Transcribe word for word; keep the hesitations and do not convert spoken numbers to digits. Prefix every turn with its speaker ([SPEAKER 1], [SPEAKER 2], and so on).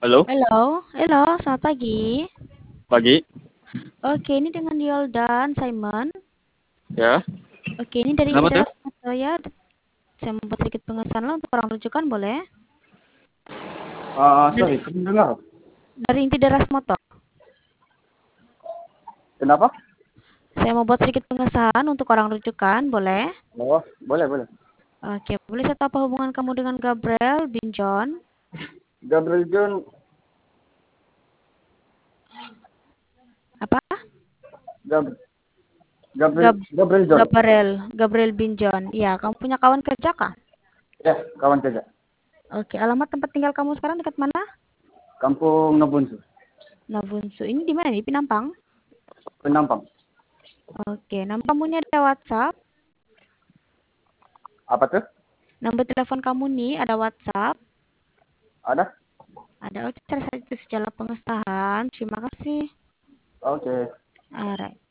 [SPEAKER 1] Halo,
[SPEAKER 2] Halo, halo, selamat pagi.
[SPEAKER 1] pagi.
[SPEAKER 2] Oke, ini dengan Yoldan Simon.
[SPEAKER 1] Ya,
[SPEAKER 2] Oke, ini dari Inti
[SPEAKER 1] kenapa tuh?
[SPEAKER 2] Darat ya. Saya membuat sedikit pengesahan untuk orang rujukan, boleh?
[SPEAKER 1] Ah,
[SPEAKER 2] Dari,
[SPEAKER 1] sorry, belum dengar.
[SPEAKER 2] dari Inti Darat Motor.
[SPEAKER 1] Kenapa?
[SPEAKER 2] Saya mau buat sedikit pengesahan untuk orang rujukan, boleh?
[SPEAKER 1] Oh, boleh, boleh.
[SPEAKER 2] Oke, boleh saya tahu apa hubungan kamu dengan Gabriel bin John?
[SPEAKER 1] Gabriel John,
[SPEAKER 2] Apa?
[SPEAKER 1] Gab, Gabriel,
[SPEAKER 2] Gab,
[SPEAKER 1] Gabriel John.
[SPEAKER 2] Gabriel, Gabriel bin John. Ya, kamu punya kawan kerja kah?
[SPEAKER 1] Ya, kawan kerja.
[SPEAKER 2] Oke, alamat tempat tinggal kamu sekarang dekat mana?
[SPEAKER 1] Kampung Nabunsu,
[SPEAKER 2] Nabunsu. Ini di mana? Di Pinampang?
[SPEAKER 1] Penampang.
[SPEAKER 2] Oke, nama kamu ini ada WhatsApp?
[SPEAKER 1] Apa tuh?
[SPEAKER 2] Nomor telepon kamu nih ada WhatsApp,
[SPEAKER 1] Ada?
[SPEAKER 2] ada oh, cara saja itu secara pengesahan. Terima kasih.
[SPEAKER 1] Oke.
[SPEAKER 2] Alright.